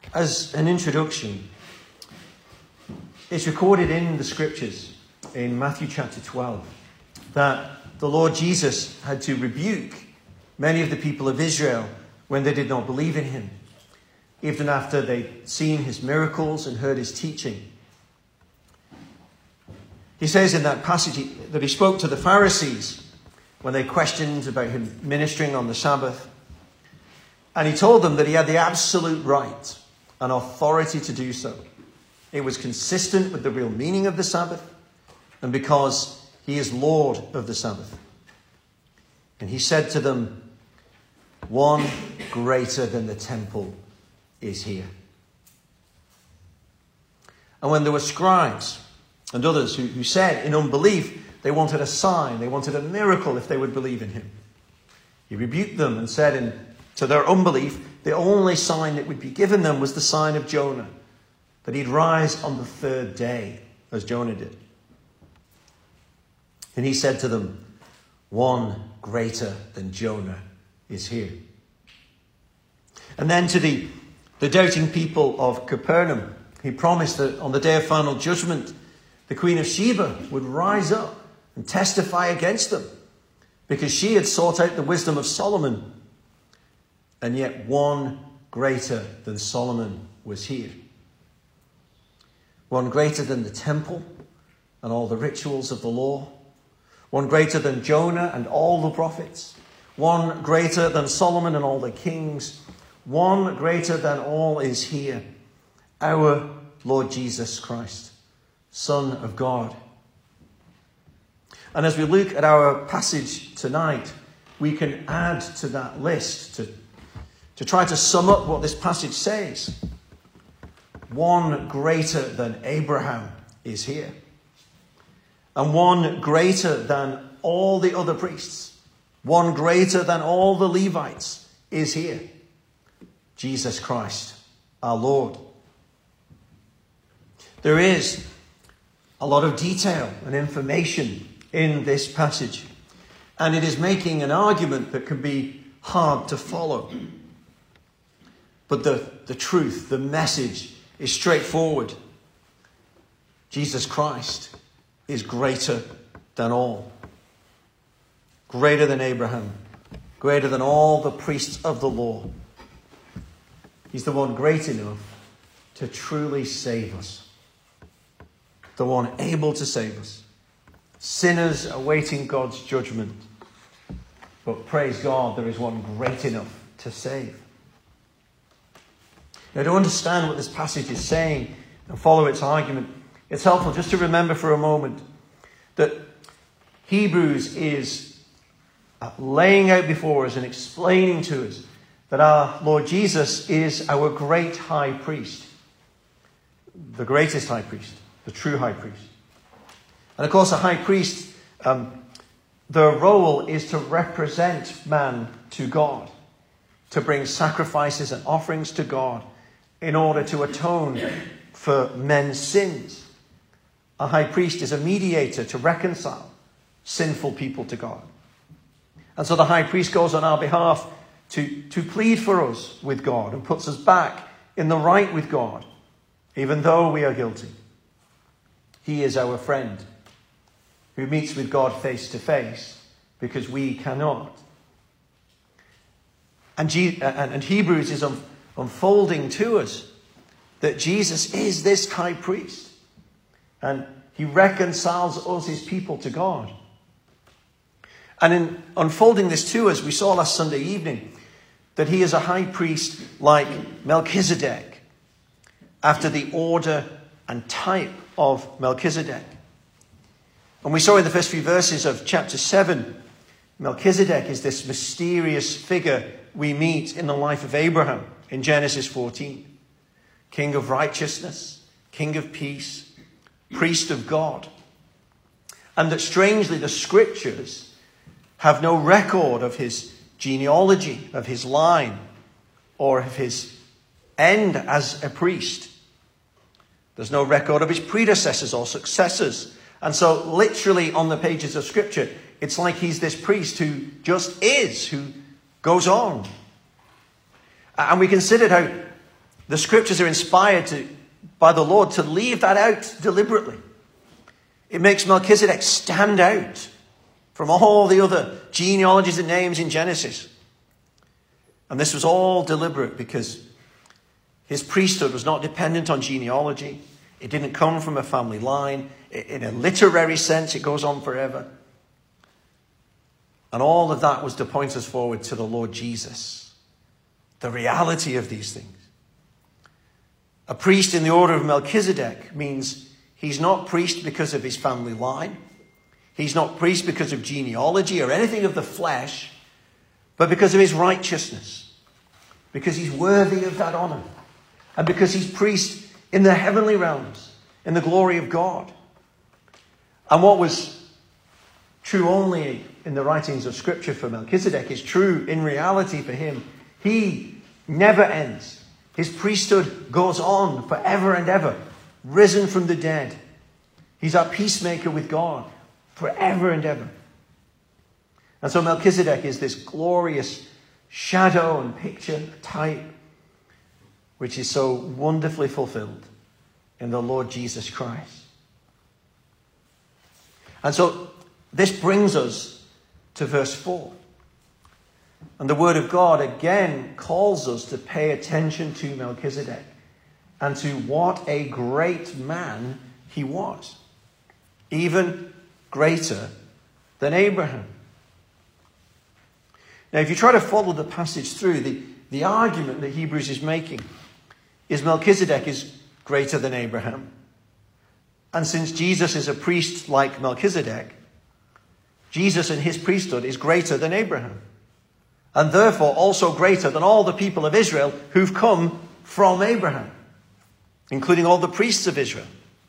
As an introduction, it's recorded in the scriptures in Matthew chapter 12 that the Lord Jesus had to rebuke many of the people of Israel when they did not believe in him, even after they'd seen his miracles and heard his teaching. He says in that passage that he spoke to the Pharisees when they questioned about him ministering on the Sabbath. And he told them that he had the absolute right and authority to do so. It was consistent with the real meaning of the Sabbath, and because he is Lord of the Sabbath. And he said to them, "One greater than the temple is here." And when there were scribes and others who said in unbelief they wanted a sign, they wanted a miracle if they would believe in him, he rebuked them and said to their unbelief, the only sign that would be given them was the sign of Jonah, that he'd rise on the third day, as Jonah did. And he said to them, "One greater than Jonah is here." And then to the doubting people of Capernaum, he promised that on the day of final judgment, the Queen of Sheba would rise up and testify against them, because she had sought out the wisdom of Solomon. And yet one greater than Solomon was here. One greater than the temple and all the rituals of the law. One greater than Jonah and all the prophets. One greater than Solomon and all the kings. One greater than all is here. Our Lord Jesus Christ, Son of God. And as we look at our passage tonight, we can add to that list to try to sum up what this passage says. One greater than Abraham is here. And one greater than all the other priests. One greater than all the Levites is here. Jesus Christ, our Lord. There is a lot of detail and information in this passage, and it is making an argument that can be hard to follow. But the truth, the message is straightforward. Jesus Christ is greater than all. Greater than Abraham. Greater than all the priests of the law. He's the one great enough to truly save us. The one able to save us. Sinners awaiting God's judgment. But praise God, there is one great enough to save. Now, to understand what this passage is saying and follow its argument, it's helpful just to remember for a moment that Hebrews is laying out before us and explaining to us that our Lord Jesus is our great high priest. The greatest high priest. The true high priest. And of course, a high priest, their role is to represent man to God. To bring sacrifices and offerings to God in order to atone for men's sins. A high priest is a mediator to reconcile sinful people to God. And so the high priest goes on our behalf to plead for us with God and puts us back in the right with God, even though we are guilty. He is our friend who meets with God face to face because we cannot. And Hebrews is unfolding to us that Jesus is this high priest. And he reconciles us, his people, to God. And in unfolding this to us, we saw last Sunday evening that he is a high priest like Melchizedek, after the order and type of Melchizedek. And we saw in the first few verses of chapter 7, Melchizedek is this mysterious figure we meet in the life of Abraham in Genesis 14. King of righteousness, king of peace, priest of God. And that strangely the scriptures have no record of his genealogy, of his line, or of his end as a priest. There's no record of his predecessors or successors. And so literally on the pages of scripture, it's like he's this priest who just is, who goes on. And we considered how the scriptures are inspired by the Lord to leave that out deliberately. It makes Melchizedek stand out from all the other genealogies and names in Genesis. And this was all deliberate because his priesthood was not dependent on genealogy. It didn't come from a family line. In a literary sense, it goes on forever. And all of that was to point us forward to the Lord Jesus. The reality of these things. A priest in the order of Melchizedek means he's not priest because of his family line. He's not priest because of genealogy or anything of the flesh, but because of his righteousness. Because he's worthy of that honor. And because he's priest in the heavenly realms, in the glory of God. And what was true only in the writings of Scripture for Melchizedek is true in reality for him. He never ends. His priesthood goes on forever and ever, risen from the dead. He's our peacemaker with God forever and ever. And so Melchizedek is this glorious shadow and picture, type, which is so wonderfully fulfilled in the Lord Jesus Christ. And so this brings us to verse 4. And the Word of God again calls us to pay attention to Melchizedek and to what a great man he was. Even greater than Abraham. Now, if you try to follow the passage through, the argument that Hebrews is making is Melchizedek is greater than Abraham. And since Jesus is a priest like Melchizedek, Jesus in his priesthood is greater than Abraham. And therefore also greater than all the people of Israel who've come from Abraham, including all the priests of Israel.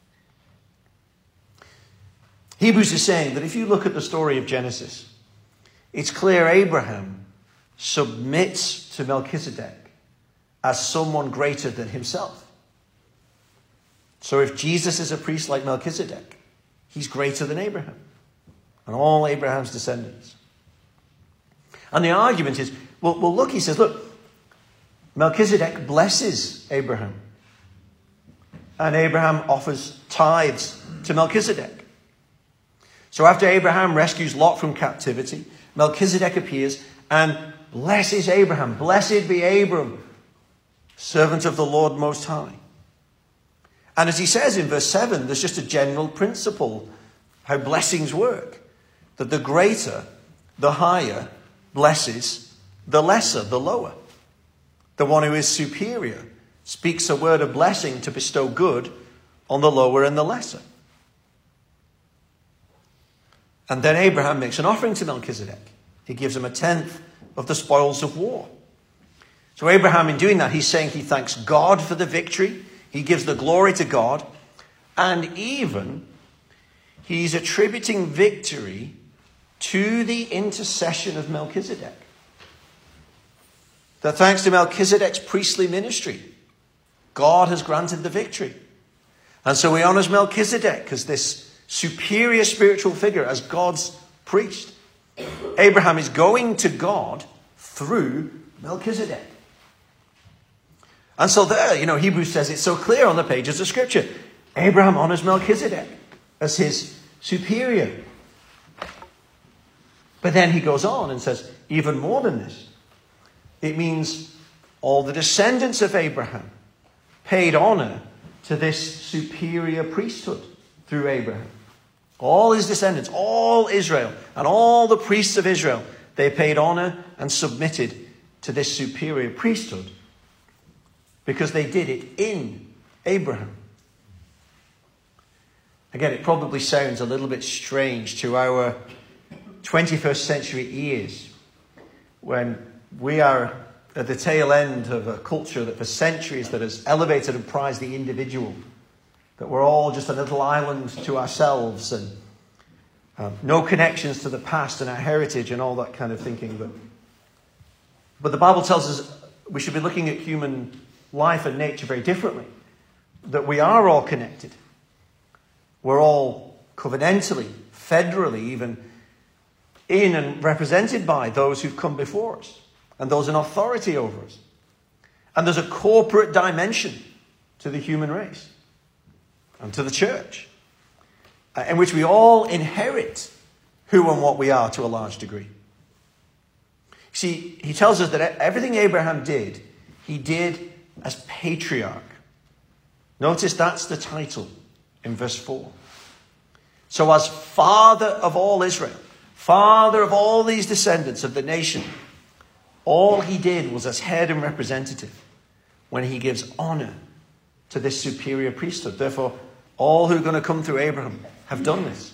Hebrews is saying that if you look at the story of Genesis, it's clear Abraham submits to Melchizedek as someone greater than himself. So if Jesus is a priest like Melchizedek, he's greater than Abraham and all Abraham's descendants. And the argument is, well, look, he says, look, Melchizedek blesses Abraham. And Abraham offers tithes to Melchizedek. So after Abraham rescues Lot from captivity, Melchizedek appears and blesses Abraham. Blessed be Abram, servant of the Lord Most High. And as he says in verse 7, there's just a general principle how blessings work. That the greater, the higher, blesses the lesser, the lower. The one who is superior speaks a word of blessing to bestow good on the lower and the lesser. And then Abraham makes an offering to Melchizedek. He gives him 1/10 of the spoils of war. So Abraham, in doing that, he's saying he thanks God for the victory. He gives the glory to God. And even he's attributing victory to the intercession of Melchizedek. That thanks to Melchizedek's priestly ministry, God has granted the victory. And so he honors Melchizedek as this superior spiritual figure, as God's priest. Abraham is going to God through Melchizedek. And so there, Hebrews says it's so clear on the pages of Scripture. Abraham honors Melchizedek as his superior. But then he goes on and says, even more than this. It means all the descendants of Abraham paid honor to this superior priesthood through Abraham. All his descendants, all Israel, and all the priests of Israel, they paid honor and submitted to this superior priesthood because they did it in Abraham. Again, it probably sounds a little bit strange to our 21st century ears when we are at the tail end of a culture that for centuries that has elevated and prized the individual, that we're all just a little island to ourselves and no connections to the past and our heritage and all that kind of thinking. But the Bible tells us we should be looking at human life and nature very differently, that we are all connected. We're all covenantally, federally even, in and represented by those who've come before us and those in authority over us. And there's a corporate dimension to the human race and to the church, in which we all inherit who and what we are to a large degree. See, he tells us that everything Abraham did, he did as patriarch. Notice that's the title in verse 4. So as father of all Israel, father of all these descendants of the nation, all he did was as head and representative when he gives honor to this superior priesthood. Therefore, all who are going to come through Abraham have done this.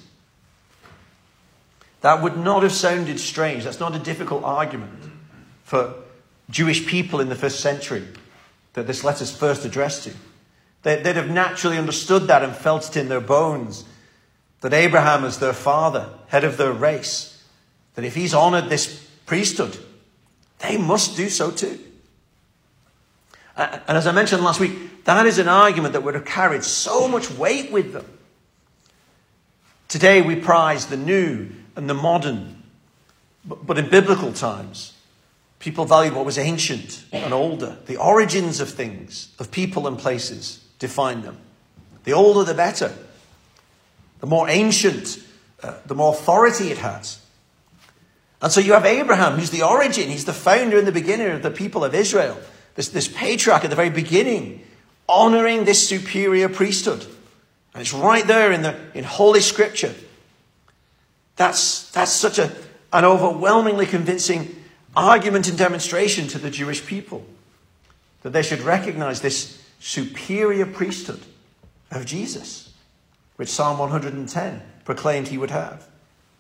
That would not have sounded strange. That's not a difficult argument for Jewish people in the first century that this letter's first addressed to. They'd have naturally understood that and felt it in their bones, that Abraham as their father, head of their race, that if he's honored this priesthood, they must do so too. And as I mentioned last week, that is an argument that would have carried so much weight with them. Today we prize the new and the modern, but in biblical times, people valued what was ancient and older. The origins of things, of people and places, define them. The older the better. The more ancient, the more authority it has. And so you have Abraham, who's the origin. He's the founder and the beginner of the people of Israel. This patriarch at the very beginning, honoring this superior priesthood. And it's right there in Holy Scripture. That's such an overwhelmingly convincing argument and demonstration to the Jewish people, that they should recognize this superior priesthood of Jesus, which Psalm 110 proclaimed he would have.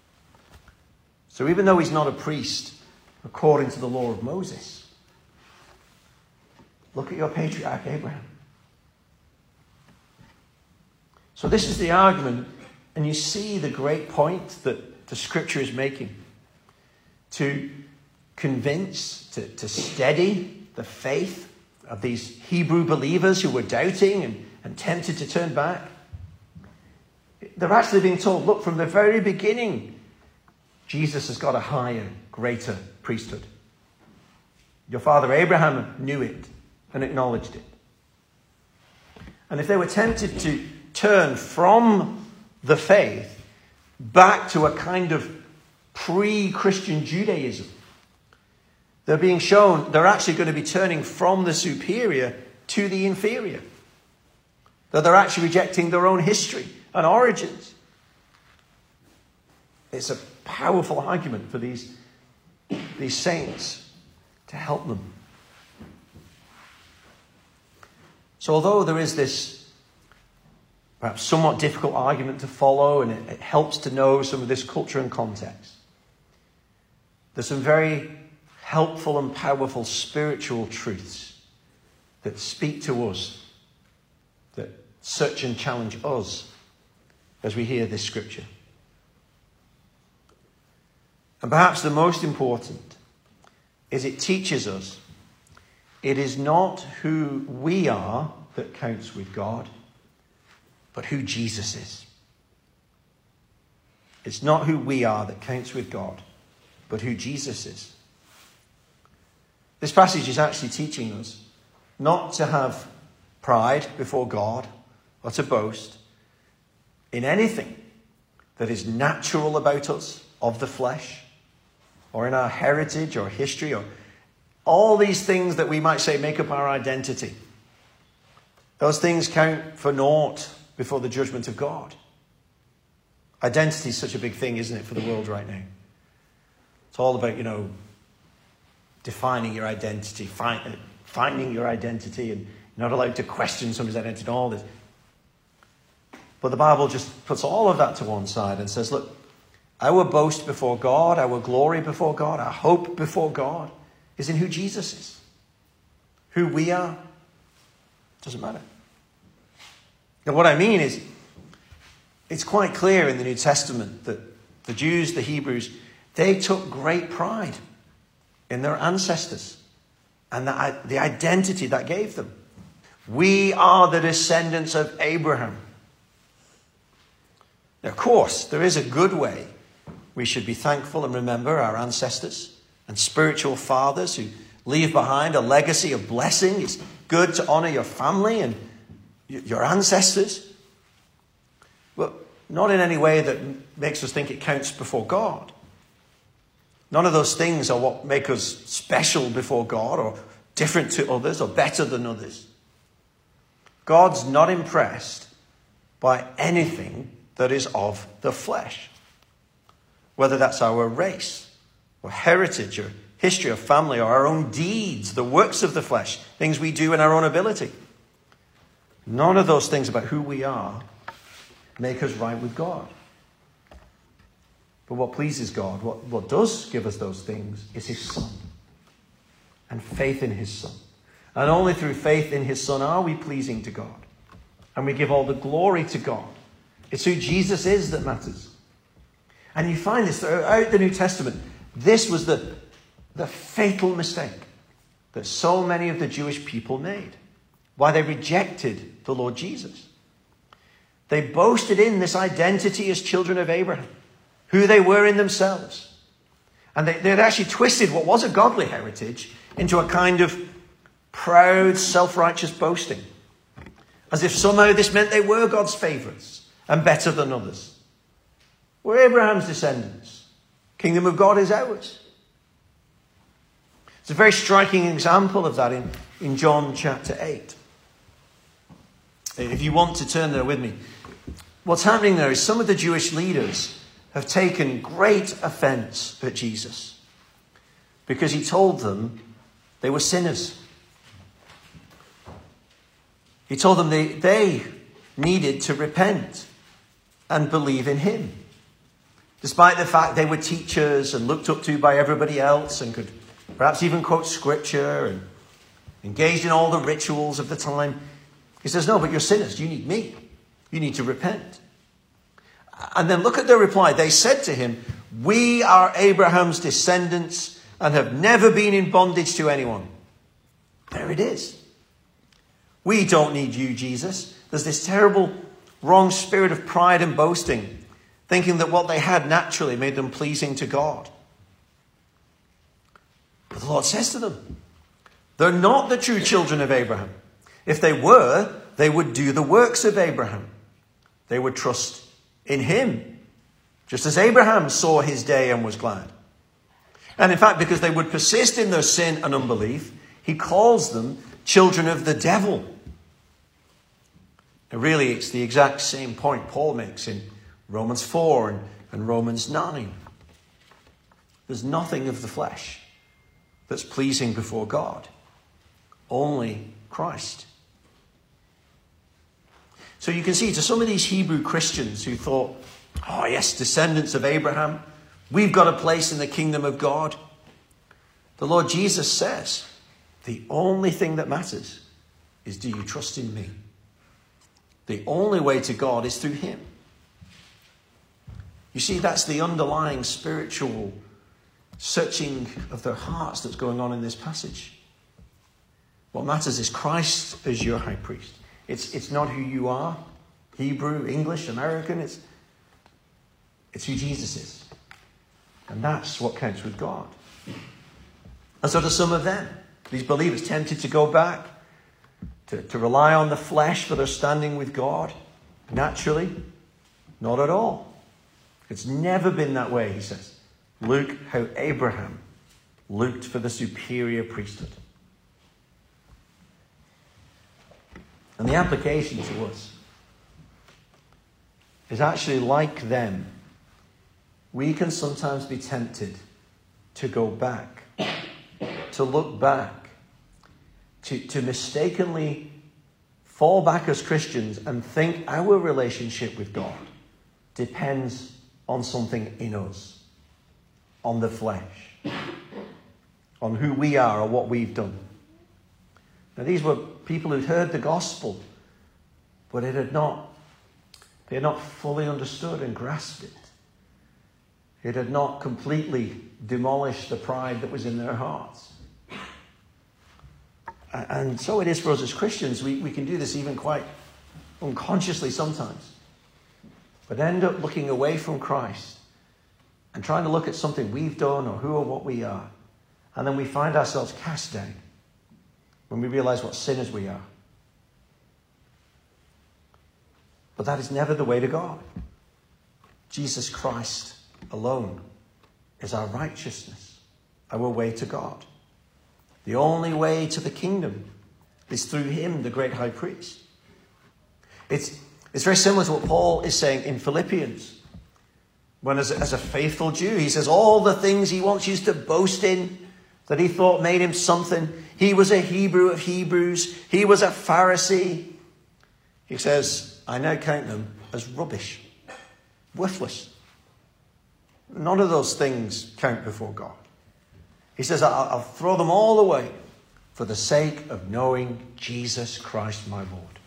So even though he's not a priest according to the law of Moses, look at your patriarch Abraham. So this is the argument, and you see the great point that the Scripture is making. To convince, to steady the faith of these Hebrew believers who were doubting and tempted to turn back. They're actually being told, look, from the very beginning, Jesus has got a higher, greater priesthood. Your father Abraham knew it and acknowledged it. And if they were tempted to turn from the faith back to a kind of pre-Christian Judaism, they're being shown they're actually going to be turning from the superior to the inferior. That they're actually rejecting their own history and origins. It's a powerful argument for these saints to help them. So although there is this perhaps somewhat difficult argument to follow, and it helps to know some of this culture and context, there's some very helpful and powerful spiritual truths that speak to us, that search and challenge us as we hear this scripture. And perhaps the most important is it teaches us it is not who we are that counts with God, but who Jesus is. It's not who we are that counts with God, but who Jesus is. This passage is actually teaching us not to have pride before God or to boast in anything that is natural about us, of the flesh, or in our heritage or history, or all these things that we might say make up our identity. Those things count for naught before the judgment of God. Identity is such a big thing, isn't it, for the world right now? It's all about, defining your identity, finding your identity, and you're not allowed to question somebody's identity and all this. But the Bible just puts all of that to one side and says, look, our boast before God, our glory before God, our hope before God is in who Jesus is. Who we are, doesn't matter. And what I mean is, it's quite clear in the New Testament that the Jews, the Hebrews, they took great pride in their ancestors and the identity that gave them. We are the descendants of Abraham. Now, of course, there is a good way we should be thankful and remember our ancestors and spiritual fathers who leave behind a legacy of blessing. It's good to honor your family and your ancestors. But not in any way that makes us think it counts before God. None of those things are what make us special before God or different to others or better than others. God's not impressed by anything that is of the flesh. Whether that's our race or heritage or history or family or our own deeds, the works of the flesh, things we do in our own ability. None of those things about who we are make us right with God. But what pleases God, what does give us those things, is his Son. And faith in his Son. And only through faith in his Son are we pleasing to God. And we give all the glory to God. It's who Jesus is that matters. And you find this throughout the New Testament. This was the fatal mistake that so many of the Jewish people made. Why they rejected the Lord Jesus. They boasted in this identity as children of Abraham. Who they were in themselves. And they had actually twisted what was a godly heritage into a kind of proud, self-righteous boasting. As if somehow this meant they were God's favourites and better than others. We're Abraham's descendants. Kingdom of God is ours. It's a very striking example of that in John chapter 8. If you want to turn there with me. What's happening there is some of the Jewish leaders have taken great offence at Jesus because he told them they were sinners. He told them they needed to repent and believe in him. Despite the fact they were teachers and looked up to by everybody else and could perhaps even quote scripture and engaged in all the rituals of the time. He says, no, but you're sinners. You need me. You need to repent. And then look at their reply. They said to him, we are Abraham's descendants and have never been in bondage to anyone. There it is. We don't need you, Jesus. There's this terrible wrong spirit of pride and boasting, thinking that what they had naturally made them pleasing to God. But the Lord says to them, they're not the true children of Abraham. If they were, they would do the works of Abraham. They would trust in him, just as Abraham saw his day and was glad. And in fact, because they would persist in their sin and unbelief, he calls them children of the devil. And really, it's the exact same point Paul makes in Romans 4 and Romans 9. There's nothing of the flesh that's pleasing before God. Only Christ. So you can see to some of these Hebrew Christians who thought, oh yes, descendants of Abraham, we've got a place in the kingdom of God. The Lord Jesus says, the only thing that matters is, do you trust in me? The only way to God is through him. You see, that's the underlying spiritual searching of their hearts that's going on in this passage. What matters is Christ as your high priest. It's not who you are, Hebrew, English, American. It's who Jesus is. And that's what counts with God. And so do some of them, these believers, tempted to go back, to rely on the flesh for their standing with God. Naturally, not at all. It's never been that way, he says. Look how Abraham looked for the superior priesthood. And the application to us is actually like them. We can sometimes be tempted to go back, to look back, to mistakenly fall back as Christians and think our relationship with God depends on something in us, on the flesh, on who we are or what we've done. Now, these were people who'd heard the gospel, but they had not fully understood and grasped it. It had not completely demolished the pride that was in their hearts. And so it is for us as Christians. We can do this even quite unconsciously sometimes, but end up looking away from Christ and trying to look at something we've done or who or what we are And then we find ourselves cast down when we realize what sinners we are. But that is never the way to God. Jesus Christ alone is our righteousness, our way to God. The only way to the kingdom is through him, the great high priest. It's very similar to what Paul is saying in Philippians. When as a faithful Jew, he says all the things he wants you to boast in, that he thought made him something. He was a Hebrew of Hebrews. He was a Pharisee. He says, I now count them as rubbish, worthless. None of those things count before God. He says, I'll throw them all away for the sake of knowing Jesus Christ my Lord.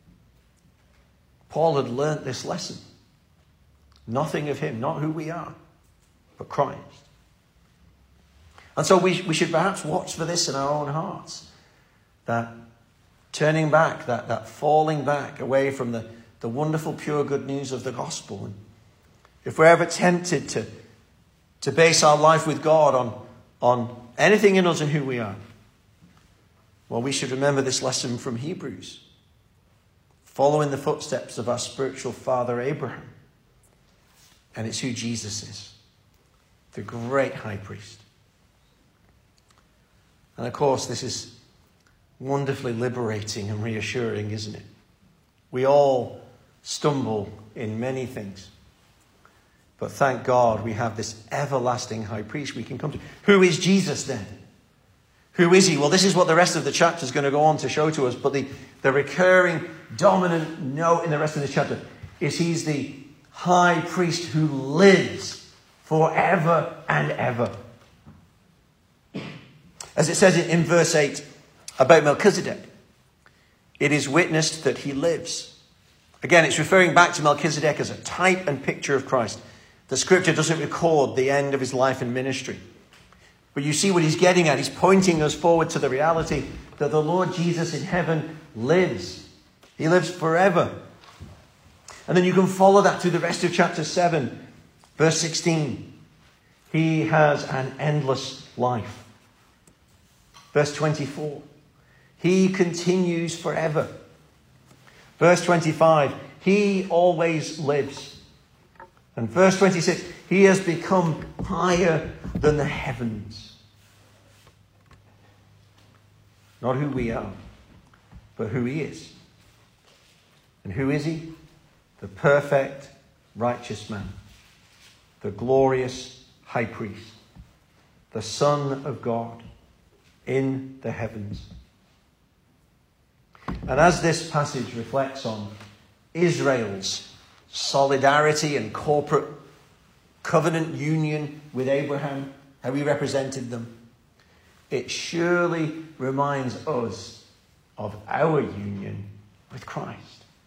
Paul had learnt this lesson. Nothing of him, not who we are, but Christ. And so we should perhaps watch for this in our own hearts. That turning back, that falling back away from the wonderful, pure good news of the gospel. And if we're ever tempted to base our life with God on anything in us and who we are, well, we should remember this lesson from Hebrews. Follow in the footsteps of our spiritual father Abraham. And it's who Jesus is, the great high priest. And of course, this is wonderfully liberating and reassuring, isn't it? We all stumble in many things. But thank God we have this everlasting high priest we can come to. Who is Jesus then? Who is he? Well, this is what the rest of the chapter is going to go on to show to us. But the recurring, dominant note in the rest of the chapter is he's the high priest who lives forever and ever. As it says in verse 8 about Melchizedek, it is witnessed that he lives. Again, it's referring back to Melchizedek as a type and picture of Christ. The scripture doesn't record the end of his life and ministry. But you see what he's getting at. He's pointing us forward to the reality that the Lord Jesus in heaven lives. He lives forever. And then you can follow that through the rest of chapter 7, verse 16. He has an endless life. Verse 24. He continues forever. Verse 25. He always lives. And verse 26. He has become higher than the heavens. Not who we are, but who he is. And who is he? The perfect, righteous man, the glorious high priest, the Son of God in the heavens. And as this passage reflects on Israel's solidarity and corporate covenant union with Abraham, how he represented them, it surely reminds us of our union with Christ.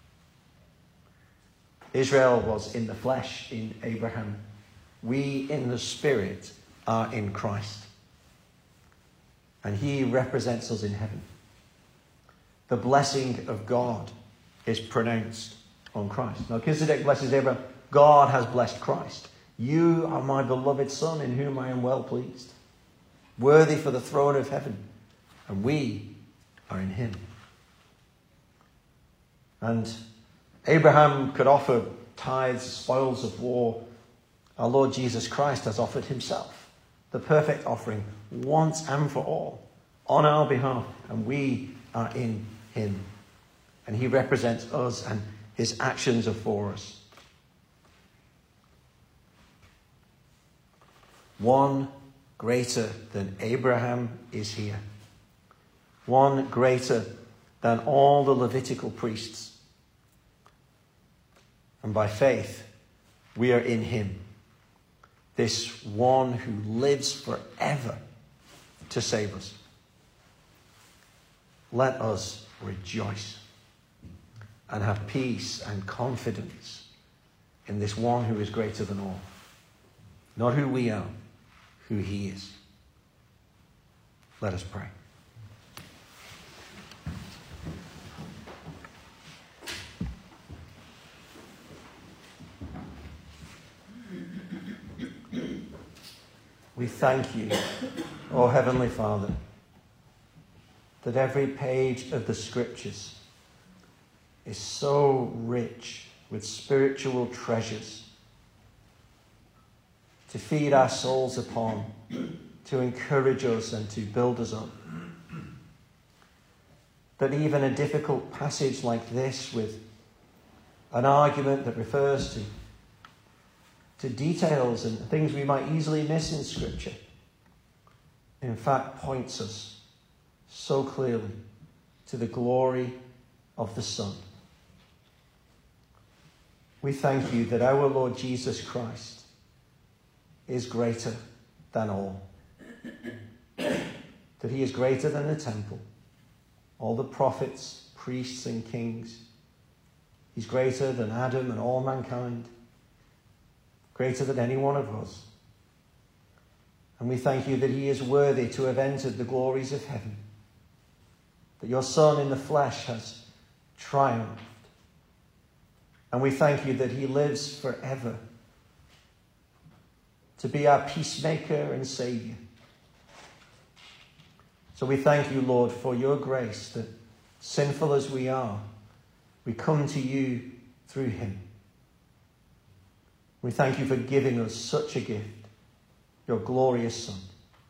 Israel was in the flesh in Abraham. We in the spirit are in Christ. And he represents us in heaven. The blessing of God is pronounced on Christ. Melchizedek blesses Abraham. God has blessed Christ. You are my beloved Son, in whom I am well pleased. Worthy for the throne of heaven. And we are in him. And Abraham could offer tithes, spoils of war. Our Lord Jesus Christ has offered himself, the perfect offering, once and for all, on our behalf. And we are in him. And he represents us, and his actions are for us. One greater than Abraham is here. One greater than all the Levitical priests. And by faith, we are in him. This one who lives forever to save us. Let us rejoice and have peace and confidence in this one who is greater than all. Not who we are, who he is. Let us pray. We thank you, O Heavenly Father, that every page of the Scriptures is so rich with spiritual treasures to feed our souls upon, to encourage us and to build us up. That even a difficult passage like this, with an argument that refers to details and things we might easily miss in Scripture, in fact points us so clearly to the glory of the Son. We thank you that our Lord Jesus Christ is greater than all. That he is greater than the temple, all the prophets, priests and kings. He's greater than Adam and all mankind, greater than any one of us. And we thank you that he is worthy to have entered the glories of heaven, that your Son in the flesh has triumphed. And we thank you that he lives forever to be our peacemaker and Saviour. So we thank you, Lord, for your grace, that sinful as we are, we come to you through him. We thank you for giving us such a gift, your glorious Son.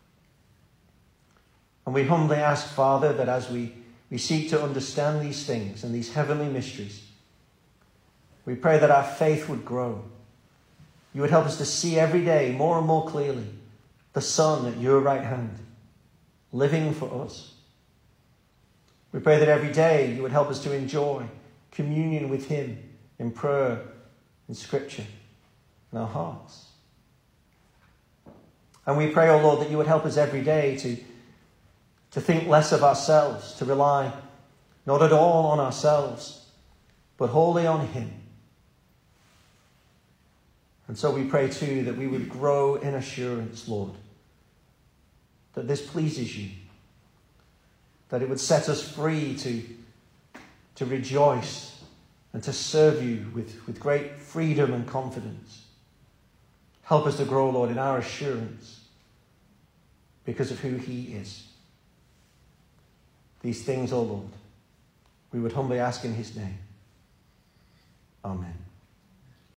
And we humbly ask, Father, that as we seek to understand these things and these heavenly mysteries, we pray that our faith would grow. You would help us to see every day more and more clearly the Son at your right hand, living for us. We pray that every day you would help us to enjoy communion with him in prayer, in Scripture, in our hearts. And we pray, O Lord, that you would help us every day to think less of ourselves, to rely not at all on ourselves, but wholly on him. And so we pray too that we would grow in assurance, Lord, that this pleases you, that it would set us free to rejoice and to serve you with great freedom and confidence. Help us to grow, Lord, in our assurance because of who he is. These things, O Lord, we would humbly ask in his name. Amen.